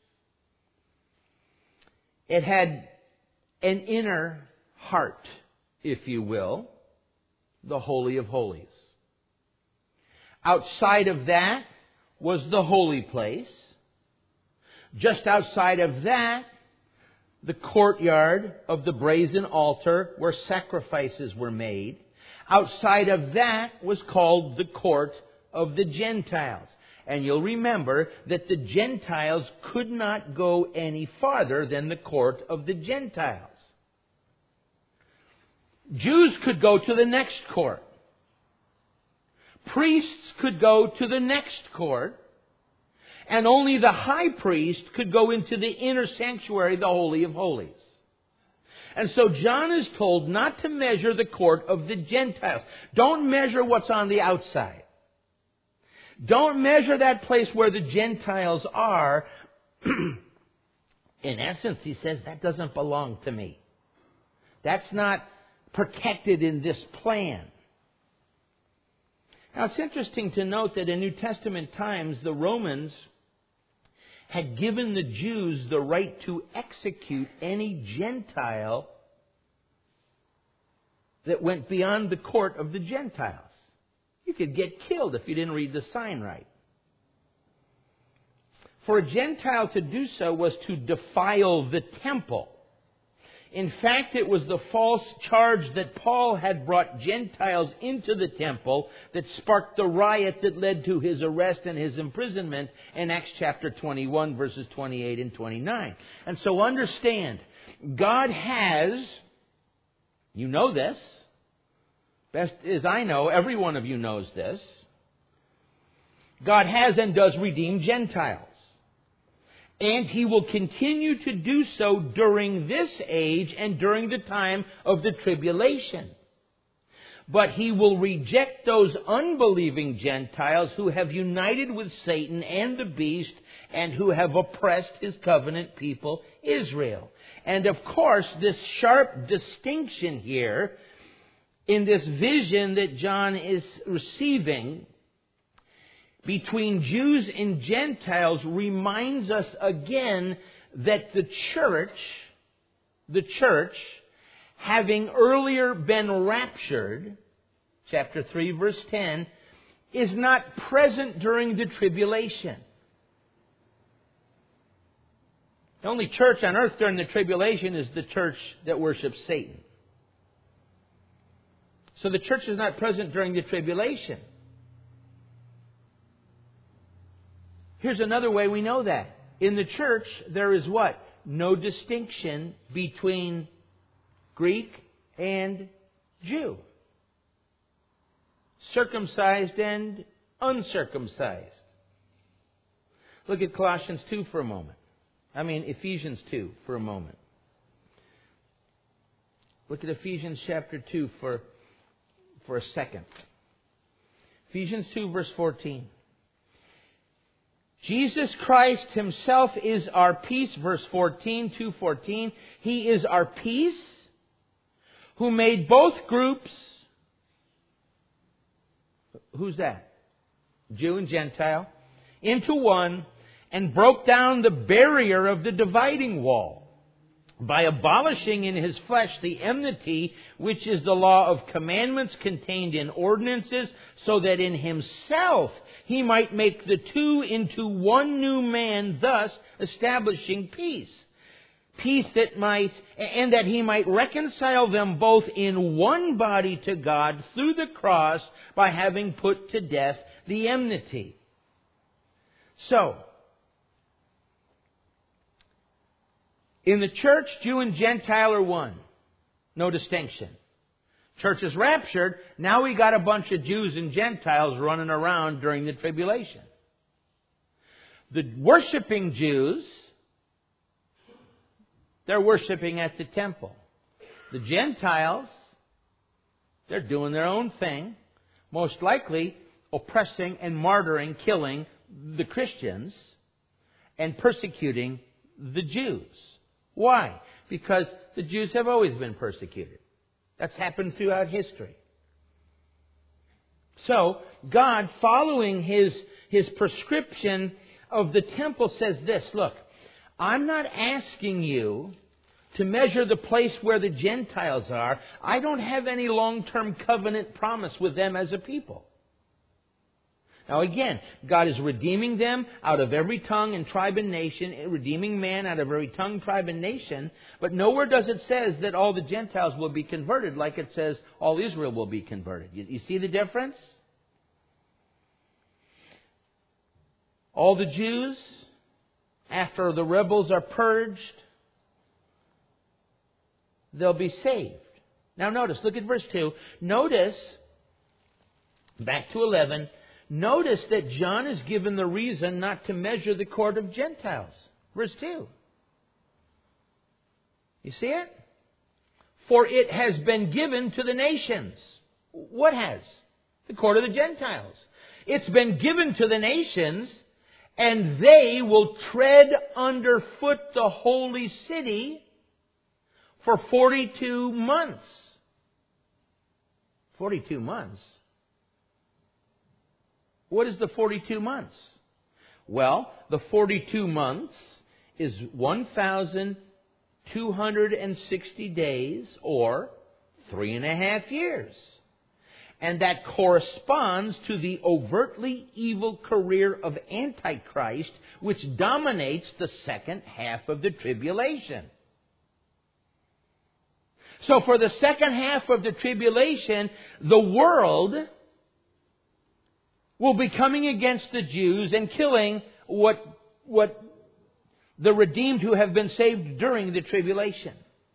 It had an inner heart, if you will. The Holy of Holies. Outside of that was the holy place. Just outside of that, the courtyard of the brazen altar where sacrifices were made. Outside of that was called the court of the Gentiles. And you'll remember that the Gentiles could not go any farther than the court of the Gentiles. Jews could go to the next court. Priests could go to the next court. And only the high priest could go into the inner sanctuary, the Holy of Holies. And so John is told not to measure the court of the Gentiles. Don't measure what's on the outside. Don't measure that place where the Gentiles are. In essence, he says, that doesn't belong to me. That's not protected in this plan. Now, it's interesting to note that in New Testament times, the Romans had given the Jews the right to execute any Gentile that went beyond the court of the Gentiles. You could get killed if you didn't read the sign right. For a Gentile to do so was to defile the temple. In fact, it was the false charge that Paul had brought Gentiles into the temple that sparked the riot that led to his arrest and his imprisonment in Acts chapter twenty-one, verses twenty-eight and twenty-nine. And so understand, God has, you know this, best as I know, every one of you knows this, God has and does redeem Gentiles. And He will continue to do so during this age and during the time of the tribulation. But He will reject those unbelieving Gentiles who have united with Satan and the beast and who have oppressed His covenant people, Israel. And of course, this sharp distinction here in this vision that John is receiving between Jews and Gentiles reminds us again that the church, the church, having earlier been raptured, chapter three, verse ten, is not present during the tribulation. The only church on earth during the tribulation is the church that worships Satan. So the church is not present during the tribulation. Here's another way we know that. In the church, there is what? No distinction between Greek and Jew. Circumcised and uncircumcised. Look at Colossians two for a moment. I mean, Ephesians two for a moment. Look at Ephesians chapter two for, for a second. Ephesians two, verse fourteen. Jesus Christ Himself is our peace, verse fourteen, two fourteen. He is our peace, who made both groups. Who's that? Jew and Gentile. Into one, and broke down the barrier of the dividing wall by abolishing in His flesh the enmity, which is the law of commandments contained in ordinances, so that in Himself He might make the two into one new man, thus establishing peace. Peace that might, and that He might reconcile them both in one body to God through the cross by having put to death the enmity. So, in the church, Jew and Gentile are one. No distinction. Church is raptured. Now we got a bunch of Jews and Gentiles running around during the tribulation. The worshiping Jews, they're worshiping at the temple. The Gentiles, they're doing their own thing, most likely oppressing and martyring, killing the Christians and persecuting the Jews. Why? Because the Jews have always been persecuted. That's happened throughout history. So, God, following His, His prescription of the temple, says this, look, I'm not asking you to measure the place where the Gentiles are. I don't have any long-term covenant promise with them as a people. Now again, God is redeeming them out of every tongue and tribe and nation, redeeming man out of every tongue, tribe, and nation. But nowhere does it say that all the Gentiles will be converted like it says all Israel will be converted. You, you see the difference? All the Jews, after the rebels are purged, they'll be saved. Now notice, look at verse two. Notice, back to eleven, notice that John is given the reason not to measure the court of Gentiles. Verse two. You see it? For it has been given to the nations. What has? The court of the Gentiles. It's been given to the nations, and they will tread underfoot the holy city for forty-two months. forty-two months? What is the forty-two months? Well, the forty-two months is one thousand two hundred sixty days, or three and a half years. And that corresponds to the overtly evil career of Antichrist, which dominates the second half of the tribulation. So for the second half of the tribulation, the world will be coming against the Jews and killing what, what the redeemed who have been saved during the tribulation.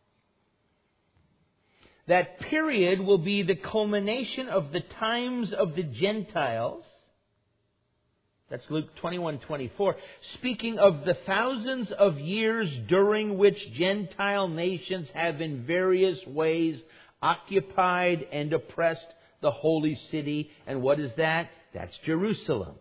That period will be the culmination of the times of the Gentiles. That's Luke twenty-one twenty-four. Speaking of the thousands of years during which Gentile nations have in various ways occupied and oppressed the holy city. And what is that? That's Jerusalem.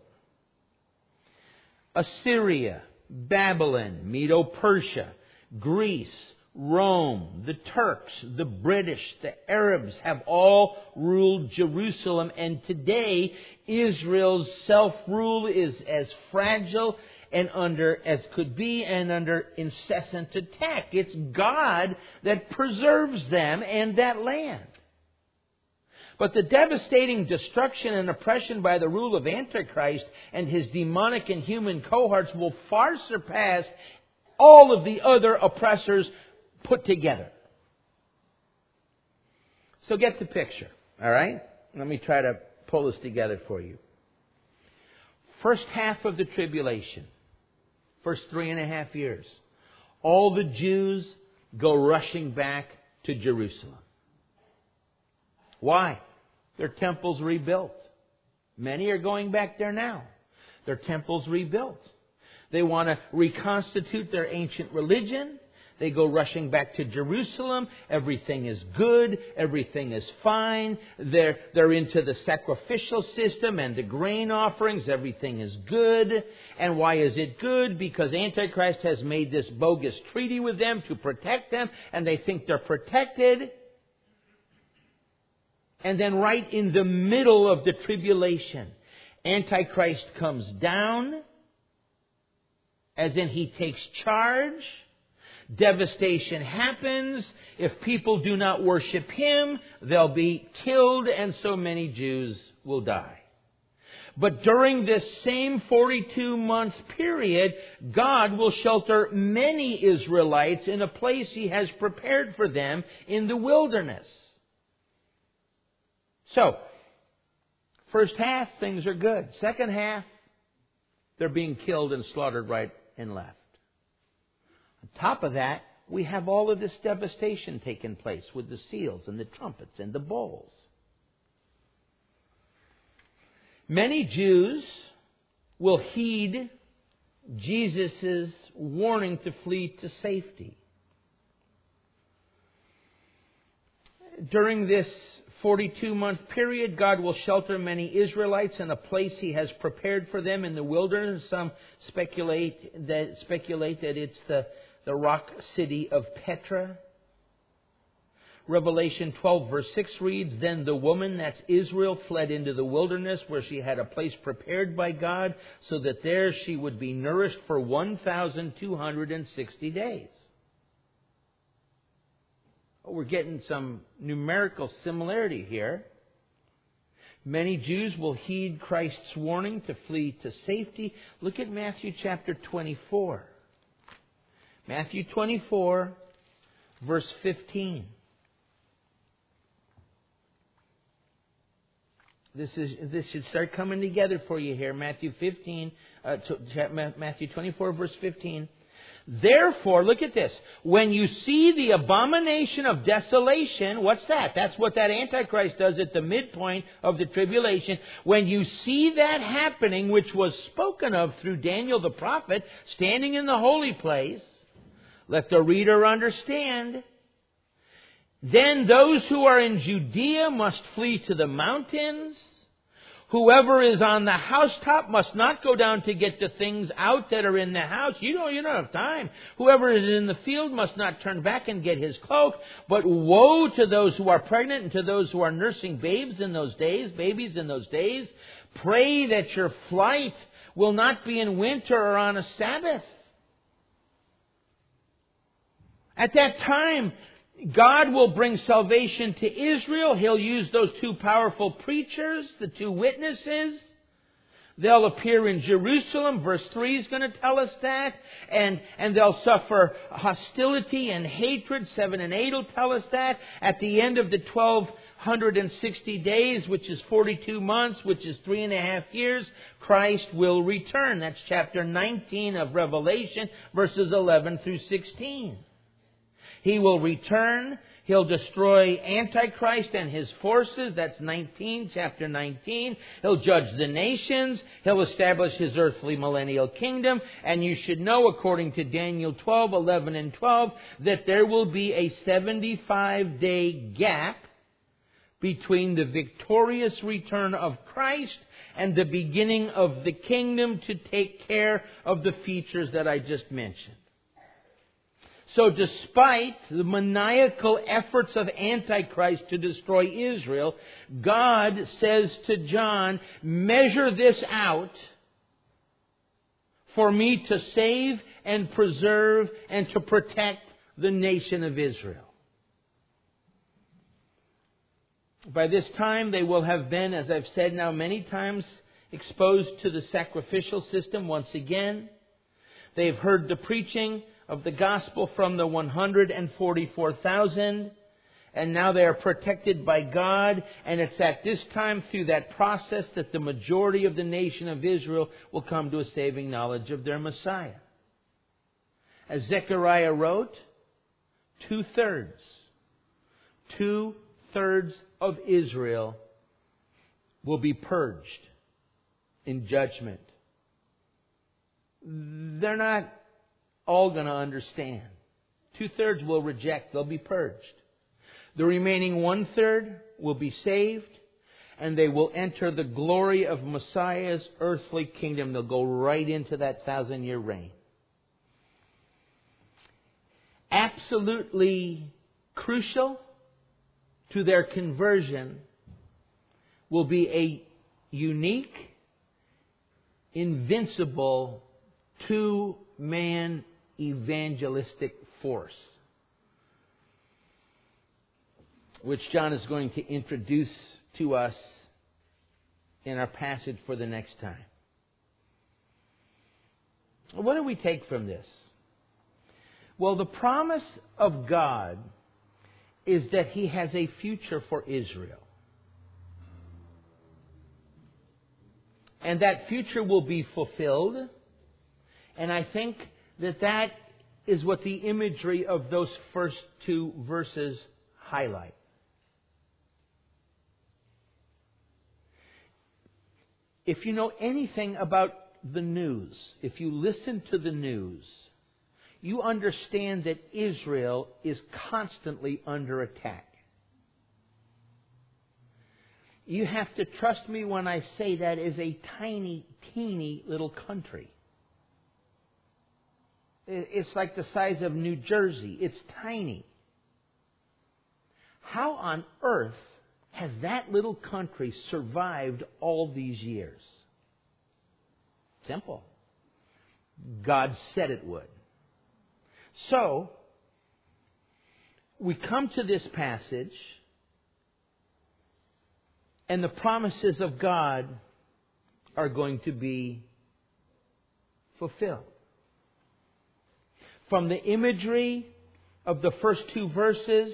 Assyria, Babylon, Medo-Persia, Greece, Rome, the Turks, the British, the Arabs have all ruled Jerusalem. And today, Israel's self-rule is as fragile and under as could be and under incessant attack. It's God that preserves them and that land. But the devastating destruction and oppression by the rule of Antichrist and his demonic and human cohorts will far surpass all of the other oppressors put together. So get the picture, all right? Let me try to pull this together for you. First half of the tribulation, first three and a half years, all the Jews go rushing back to Jerusalem. Why? Their temple's rebuilt. Many are going back there now. Their temple's rebuilt. They want to reconstitute their ancient religion. They go rushing back to Jerusalem. Everything is good. Everything is fine. They're, they're into the sacrificial system and the grain offerings. Everything is good. And why is it good? Because Antichrist has made this bogus treaty with them to protect them, and they think they're protected. And then right in the middle of the tribulation, Antichrist comes down, as in he takes charge. Devastation happens. If people do not worship him, they'll be killed, and so many Jews will die. But during this same forty-two month period, God will shelter many Israelites in a place He has prepared for them in the wilderness. So, first half, things are good. Second half, they're being killed and slaughtered right and left. On top of that, we have all of this devastation taking place with the seals and the trumpets and the bowls. Many Jews will heed Jesus' warning to flee to safety. During this forty-two month period, God will shelter many Israelites in a place He has prepared for them in the wilderness. Some speculate that speculate that it's the, the rock city of Petra. Revelation twelve verse six reads, "Then the woman," that's Israel, "fled into the wilderness where she had a place prepared by God, so that there she would be nourished for one thousand two hundred sixty days." We're getting some numerical similarity here. Many Jews will heed Christ's warning to flee to safety. Look at Matthew chapter twenty-four. Matthew twenty-four, verse fifteen. This is this should start coming together for you here. Matthew fifteen, uh, Matthew twenty-four, verse fifteen. Therefore, look at this. When you see the abomination of desolation, what's that? That's what that Antichrist does at the midpoint of the tribulation. When you see that happening, which was spoken of through Daniel the prophet, standing in the holy place, let the reader understand. Then those who are in Judea must flee to the mountains. Whoever is on the housetop must not go down to get the things out that are in the house. You don't, you don't have time. Whoever is in the field must not turn back and get his cloak. But woe to those who are pregnant and to those who are nursing babes in those days, babies in those days. Pray that your flight will not be in winter or on a Sabbath. At that time, God will bring salvation to Israel. He'll use those two powerful preachers, the two witnesses. They'll appear in Jerusalem. Verse three is going to tell us that. And, and they'll suffer hostility and hatred. seven and eight will tell us that. At the end of the twelve sixty days, which is forty-two months, which is three and a half years, Christ will return. That's chapter nineteen of Revelation, verses eleven through sixteen. He will return. He'll destroy Antichrist and his forces. That's nineteen, chapter nineteen. He'll judge the nations. He'll establish his earthly millennial kingdom. And you should know, according to Daniel twelve, eleven and twelve, that there will be a seventy-five day gap between the victorious return of Christ and the beginning of the kingdom to take care of the features that I just mentioned. So despite the maniacal efforts of Antichrist to destroy Israel, God says to John, measure this out for me to save and preserve and to protect the nation of Israel. By this time, they will have been, as I've said now many times, exposed to the sacrificial system once again. They've heard the preaching of the gospel from the one hundred forty-four thousand. And now they are protected by God. And it's at this time, through that process, that the majority of the nation of Israel will come to a saving knowledge of their Messiah. As Zechariah wrote, two-thirds, two-thirds of Israel will be purged in judgment. They're not all going to understand. Two-thirds will reject. They'll be purged. The remaining one-third will be saved, and they will enter the glory of Messiah's earthly kingdom. They'll go right into that thousand-year reign. Absolutely crucial to their conversion will be a unique, invincible, two-man evangelistic force, which John is going to introduce to us in our passage for the next time. What do we take from this? Well, the promise of God is that He has a future for Israel. And that future will be fulfilled. And I think that that is what the imagery of those first two verses highlight. If you know anything about the news, if you listen to the news, you understand that Israel is constantly under attack. You have to trust me when I say that is a tiny, teeny little country. It's like the size of New Jersey. It's tiny. How on earth has that little country survived all these years? Simple. God said it would. So, we come to this passage, And the promises of God are going to be fulfilled. From the imagery of the first two verses,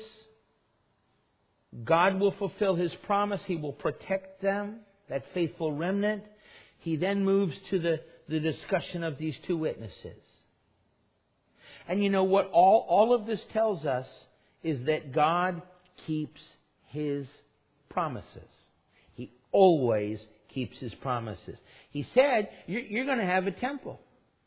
God will fulfill His promise. He will protect them, that faithful remnant. He then moves to the, the discussion of these two witnesses. And you know what all, all of this tells us is that God keeps His promises. He always keeps His promises. He said, you're, you're going to have a temple.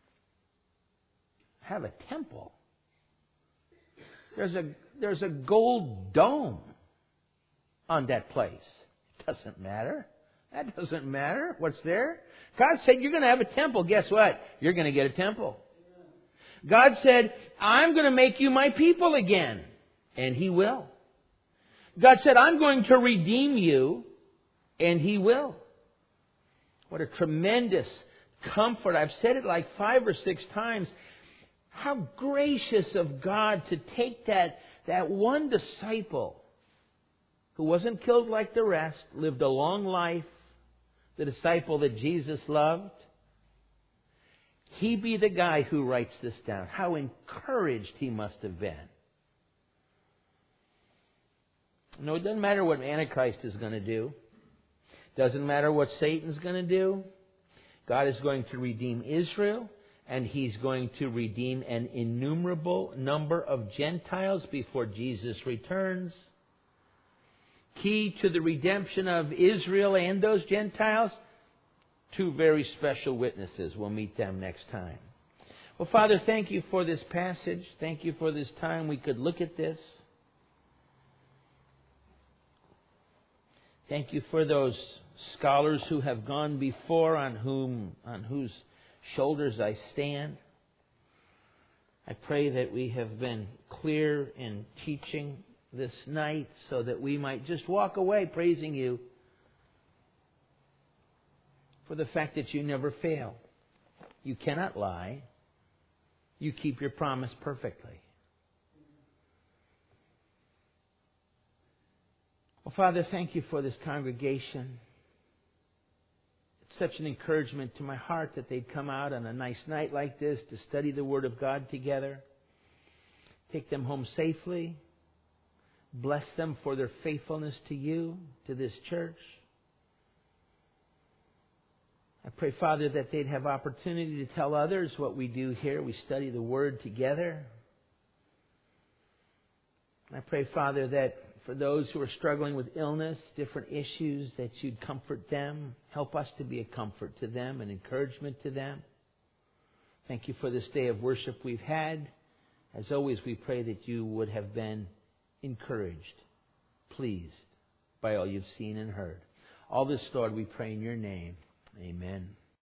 Have a temple? There's a, there's a gold dome on that place. It doesn't matter. That doesn't matter. What's there? God said, you're going to have a temple. Guess what? You're going to get a temple. God said, I'm going to make you my people again. And He will. God said, I'm going to redeem you. And He will. What a tremendous comfort. I've said it like five or six times. How gracious of God to take that, that one disciple who wasn't killed like the rest, lived a long life, the disciple that Jesus loved. He be the guy who writes this down. How encouraged he must have been. No, it doesn't matter what Antichrist is going to do. Doesn't matter what Satan's going to do. God is going to redeem Israel, and He's going to redeem an innumerable number of Gentiles before Jesus returns. Key to the redemption of Israel and those Gentiles, two very special witnesses. We'll meet them next time. Well, Father, thank You for this passage. Thank You for this time we could look at this. Thank You for those scholars who have gone before, on whom, on whose shoulders I stand. I pray that we have been clear in teaching this night so that we might just walk away praising You for the fact that You never fail. You cannot lie. You keep Your promise perfectly. Well, Father, thank You for this congregation. It's such an encouragement to my heart that they'd come out on a nice night like this to study the Word of God together. Take them home safely. Bless them for their faithfulness to You, to this church. I pray, Father, that they'd have opportunity to tell others what we do here. We study the Word together. I pray, Father, that for those who are struggling with illness, different issues, that You'd comfort them. Help us to be a comfort to them, an encouragement to them. Thank You for this day of worship we've had. As always, we pray that You would have been encouraged, pleased by all You've seen and heard. All this, Lord, we pray in Your name. Amen.